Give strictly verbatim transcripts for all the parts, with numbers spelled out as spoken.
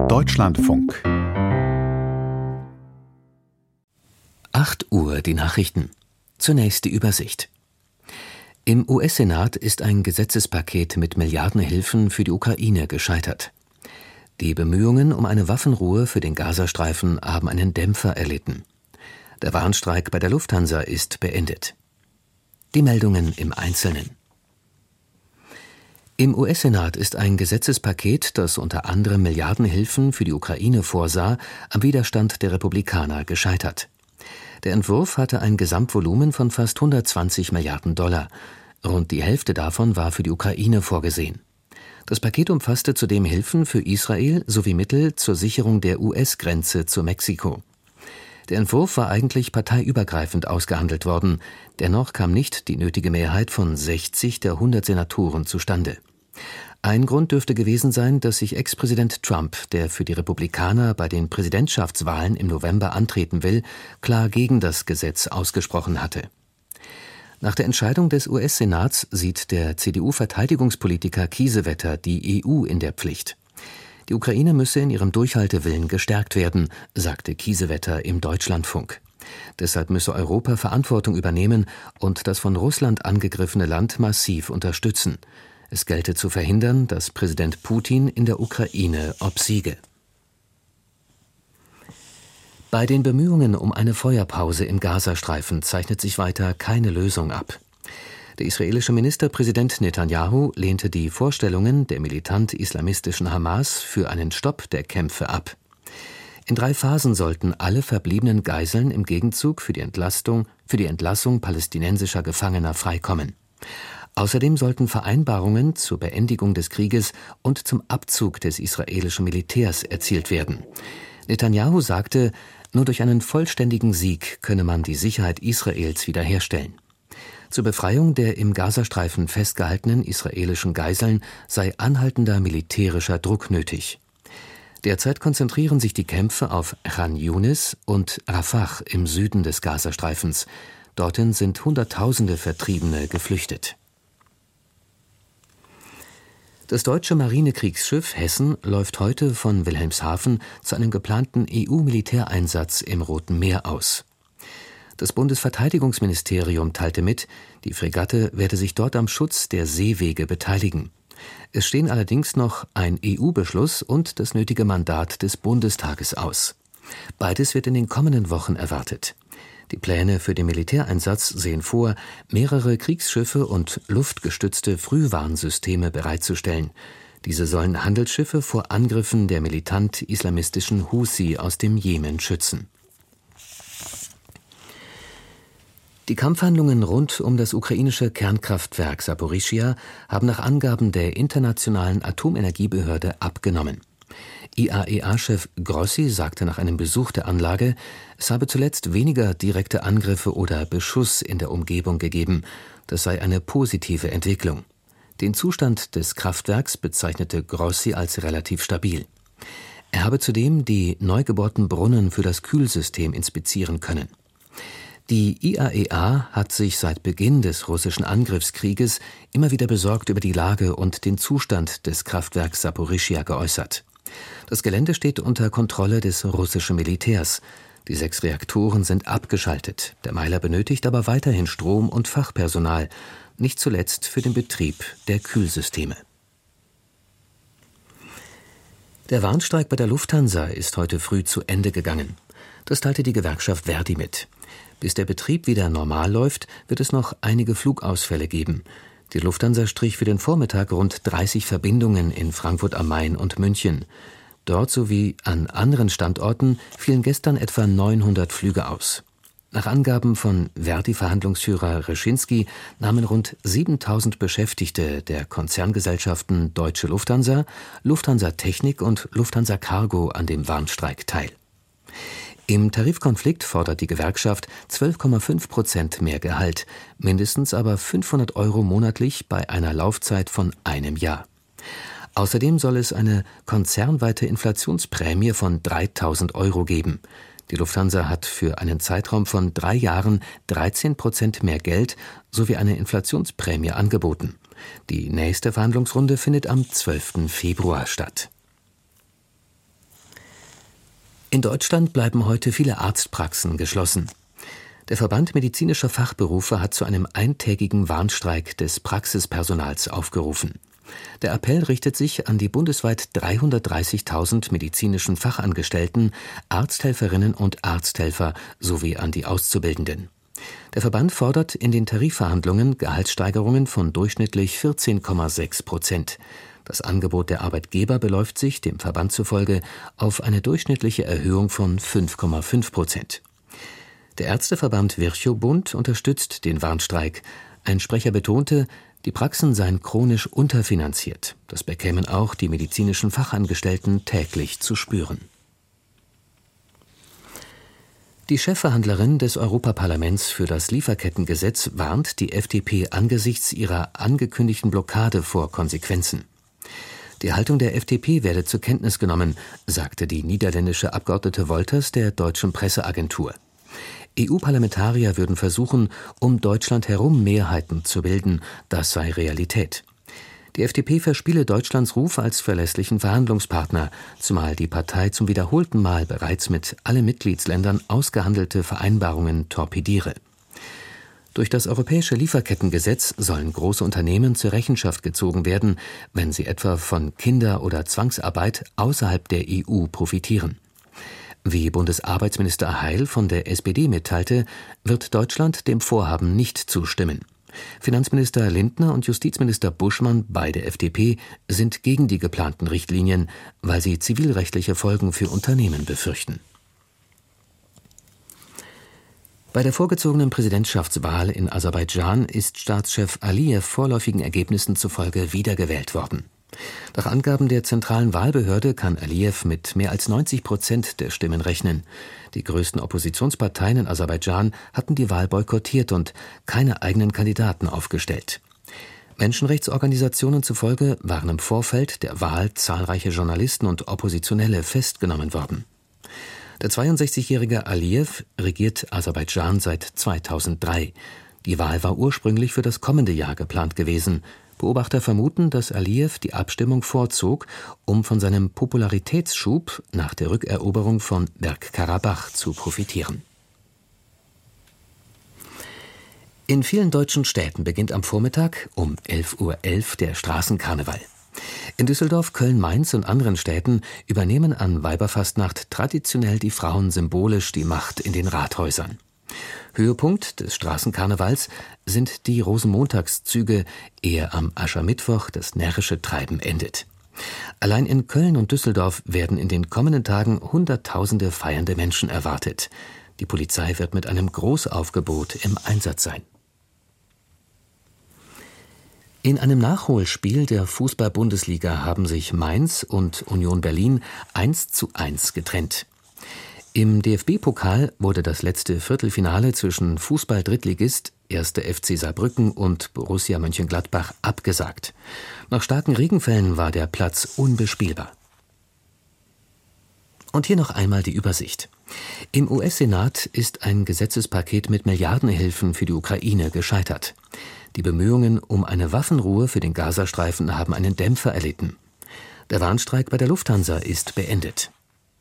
Deutschlandfunk. acht Uhr die Nachrichten. Zunächst die Übersicht. Im U S-Senat ist ein Gesetzespaket mit Milliardenhilfen für die Ukraine gescheitert. Die Bemühungen um eine Waffenruhe für den Gazastreifen haben einen Dämpfer erlitten. Der Warnstreik bei der Lufthansa ist beendet. Die Meldungen im Einzelnen. Im U S-Senat ist ein Gesetzespaket, das unter anderem Milliardenhilfen für die Ukraine vorsah, am Widerstand der Republikaner gescheitert. Der Entwurf hatte ein Gesamtvolumen von fast hundertzwanzig Milliarden Dollar. Rund die Hälfte davon war für die Ukraine vorgesehen. Das Paket umfasste zudem Hilfen für Israel sowie Mittel zur Sicherung der U S-Grenze zu Mexiko. Der Entwurf war eigentlich parteiübergreifend ausgehandelt worden. Dennoch kam nicht die nötige Mehrheit von sechzig der hundert Senatoren zustande. Ein Grund dürfte gewesen sein, dass sich Ex-Präsident Trump, der für die Republikaner bei den Präsidentschaftswahlen im November antreten will, klar gegen das Gesetz ausgesprochen hatte. Nach der Entscheidung des U S-Senats sieht der C D U-Verteidigungspolitiker Kiesewetter die E U in der Pflicht. Die Ukraine müsse in ihrem Durchhaltewillen gestärkt werden, sagte Kiesewetter im Deutschlandfunk. Deshalb müsse Europa Verantwortung übernehmen und das von Russland angegriffene Land massiv unterstützen. Es gelte zu verhindern, dass Präsident Putin in der Ukraine obsiege. Bei den Bemühungen um eine Feuerpause im Gazastreifen zeichnet sich weiter keine Lösung ab. Der israelische Ministerpräsident Netanyahu lehnte die Vorstellungen der militant-islamistischen Hamas für einen Stopp der Kämpfe ab. In drei Phasen sollten alle verbliebenen Geiseln im Gegenzug für die Entlastung, für die Entlassung palästinensischer Gefangener freikommen. Außerdem sollten Vereinbarungen zur Beendigung des Krieges und zum Abzug des israelischen Militärs erzielt werden. Netanyahu sagte, nur durch einen vollständigen Sieg könne man die Sicherheit Israels wiederherstellen. Zur Befreiung der im Gazastreifen festgehaltenen israelischen Geiseln sei anhaltender militärischer Druck nötig. Derzeit konzentrieren sich die Kämpfe auf Chan Yunis und Rafah im Süden des Gazastreifens. Dorthin sind Hunderttausende Vertriebene geflüchtet. Das deutsche Marinekriegsschiff Hessen läuft heute von Wilhelmshaven zu einem geplanten E U-Militäreinsatz im Roten Meer aus. Das Bundesverteidigungsministerium teilte mit, die Fregatte werde sich dort am Schutz der Seewege beteiligen. Es stehen allerdings noch ein E U-Beschluss und das nötige Mandat des Bundestages aus. Beides wird in den kommenden Wochen erwartet. Die Pläne für den Militäreinsatz sehen vor, mehrere Kriegsschiffe und luftgestützte Frühwarnsysteme bereitzustellen. Diese sollen Handelsschiffe vor Angriffen der militant-islamistischen Husi aus dem Jemen schützen. Die Kampfhandlungen rund um das ukrainische Kernkraftwerk Saporischschja haben nach Angaben der Internationalen Atomenergiebehörde abgenommen. I A E A-Chef Grossi sagte nach einem Besuch der Anlage, es habe zuletzt weniger direkte Angriffe oder Beschuss in der Umgebung gegeben. Das sei eine positive Entwicklung. Den Zustand des Kraftwerks bezeichnete Grossi als relativ stabil. Er habe zudem die neu gebohrten Brunnen für das Kühlsystem inspizieren können. Die I A E A hat sich seit Beginn des russischen Angriffskrieges immer wieder besorgt über die Lage und den Zustand des Kraftwerks Saporischschja geäußert. Das Gelände steht unter Kontrolle des russischen Militärs. Die sechs Reaktoren sind abgeschaltet. Der Meiler benötigt aber weiterhin Strom und Fachpersonal, nicht zuletzt für den Betrieb der Kühlsysteme. Der Warnstreik bei der Lufthansa ist heute früh zu Ende gegangen. Das teilte die Gewerkschaft Verdi mit. Bis der Betrieb wieder normal läuft, wird es noch einige Flugausfälle geben. Die Lufthansa strich für den Vormittag rund dreißig Verbindungen in Frankfurt am Main und München. Dort sowie an anderen Standorten fielen gestern etwa neunhundert Flüge aus. Nach Angaben von Verdi-Verhandlungsführer Reschinski nahmen rund siebentausend Beschäftigte der Konzerngesellschaften Deutsche Lufthansa, Lufthansa Technik und Lufthansa Cargo an dem Warnstreik teil. Im Tarifkonflikt fordert die Gewerkschaft zwölf Komma fünf Prozent mehr Gehalt, mindestens aber fünfhundert Euro monatlich bei einer Laufzeit von einem Jahr. Außerdem soll es eine konzernweite Inflationsprämie von dreitausend Euro geben. Die Lufthansa hat für einen Zeitraum von drei Jahren dreizehn Prozent mehr Geld sowie eine Inflationsprämie angeboten. Die nächste Verhandlungsrunde findet am zwölften Februar statt. In Deutschland bleiben heute viele Arztpraxen geschlossen. Der Verband medizinischer Fachberufe hat zu einem eintägigen Warnstreik des Praxispersonals aufgerufen. Der Appell richtet sich an die bundesweit dreihundertdreißigtausend medizinischen Fachangestellten, Arzthelferinnen und Arzthelfer sowie an die Auszubildenden. Der Verband fordert in den Tarifverhandlungen Gehaltssteigerungen von durchschnittlich vierzehn Komma sechs Prozent. Das Angebot der Arbeitgeber beläuft sich dem Verband zufolge auf eine durchschnittliche Erhöhung von fünf Komma fünf Prozent. Der Ärzteverband Virchow-Bund unterstützt den Warnstreik. Ein Sprecher betonte, die Praxen seien chronisch unterfinanziert. Das bekämen auch die medizinischen Fachangestellten täglich zu spüren. Die Chefverhandlerin des Europaparlaments für das Lieferkettengesetz warnt die F D P angesichts ihrer angekündigten Blockade vor Konsequenzen. Die Haltung der F D P werde zur Kenntnis genommen, sagte die niederländische Abgeordnete Wolters der deutschen Presseagentur. E U-Parlamentarier würden versuchen, um Deutschland herum Mehrheiten zu bilden. Das sei Realität. Die F D P verspiele Deutschlands Ruf als verlässlichen Verhandlungspartner, zumal die Partei zum wiederholten Mal bereits mit allen Mitgliedsländern ausgehandelte Vereinbarungen torpediere. Durch das europäische Lieferkettengesetz sollen große Unternehmen zur Rechenschaft gezogen werden, wenn sie etwa von Kinder- oder Zwangsarbeit außerhalb der E U profitieren. Wie Bundesarbeitsminister Heil von der S P D mitteilte, wird Deutschland dem Vorhaben nicht zustimmen. Finanzminister Lindner und Justizminister Buschmann, beide F D P, sind gegen die geplanten Richtlinien, weil sie zivilrechtliche Folgen für Unternehmen befürchten. Bei der vorgezogenen Präsidentschaftswahl in Aserbaidschan ist Staatschef Alijew vorläufigen Ergebnissen zufolge wiedergewählt worden. Nach Angaben der zentralen Wahlbehörde kann Alijew mit mehr als neunzig Prozent der Stimmen rechnen. Die größten Oppositionsparteien in Aserbaidschan hatten die Wahl boykottiert und keine eigenen Kandidaten aufgestellt. Menschenrechtsorganisationen zufolge waren im Vorfeld der Wahl zahlreiche Journalisten und Oppositionelle festgenommen worden. Der zweiundsechzigjährige Alijew regiert Aserbaidschan seit zweitausenddrei. Die Wahl war ursprünglich für das kommende Jahr geplant gewesen. Beobachter vermuten, dass Alijew die Abstimmung vorzog, um von seinem Popularitätsschub nach der Rückeroberung von Bergkarabach zu profitieren. In vielen deutschen Städten beginnt am Vormittag um elf Uhr elf der Straßenkarneval. In Düsseldorf, Köln, Mainz und anderen Städten übernehmen an Weiberfastnacht traditionell die Frauen symbolisch die Macht in den Rathäusern. Höhepunkt des Straßenkarnevals sind die Rosenmontagszüge, ehe am Aschermittwoch das närrische Treiben endet. Allein in Köln und Düsseldorf werden in den kommenden Tagen Hunderttausende feiernde Menschen erwartet. Die Polizei wird mit einem Großaufgebot im Einsatz sein. In einem Nachholspiel der Fußball-Bundesliga haben sich Mainz und Union Berlin eins zu eins getrennt. Im D F B-Pokal wurde das letzte Viertelfinale zwischen Fußball-Drittligist erster F C Saarbrücken und Borussia Mönchengladbach abgesagt. Nach starken Regenfällen war der Platz unbespielbar. Und hier noch einmal die Übersicht. Im U S-Senat ist ein Gesetzespaket mit Milliardenhilfen für die Ukraine gescheitert. Die Bemühungen um eine Waffenruhe für den Gazastreifen haben einen Dämpfer erlitten. Der Warnstreik bei der Lufthansa ist beendet.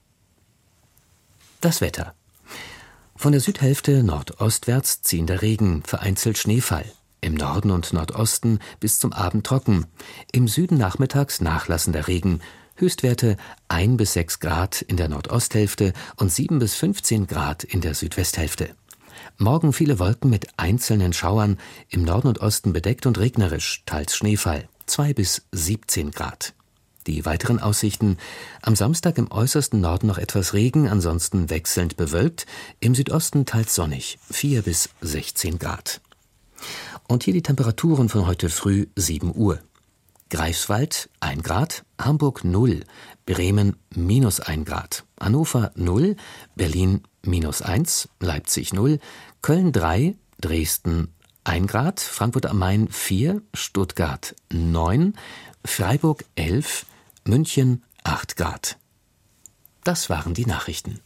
Das Wetter. Von der Südhälfte nordostwärts ziehender Regen, vereinzelt Schneefall. Im Norden und Nordosten bis zum Abend trocken. Im Süden nachmittags nachlassender Regen. Höchstwerte ein bis sechs Grad in der Nordosthälfte und sieben bis fünfzehn Grad in der Südwesthälfte. Morgen viele Wolken mit einzelnen Schauern, im Norden und Osten bedeckt und regnerisch, teils Schneefall, zwei bis siebzehn Grad. Die weiteren Aussichten: am Samstag im äußersten Norden noch etwas Regen, ansonsten wechselnd bewölkt, im Südosten teils sonnig, vier bis sechzehn Grad. Und hier die Temperaturen von heute früh sieben Uhr. Greifswald ein Grad, Hamburg null, Bremen minus ein Grad, Hannover null, Berlin minus eins, Leipzig null, Köln drei, Dresden ein Grad, Frankfurt am Main vier, Stuttgart neun, Freiburg elf, München acht Grad. Das waren die Nachrichten.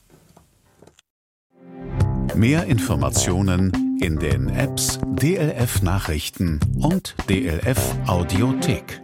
Mehr Informationen in den Apps D L F Nachrichten und D L F Audiothek.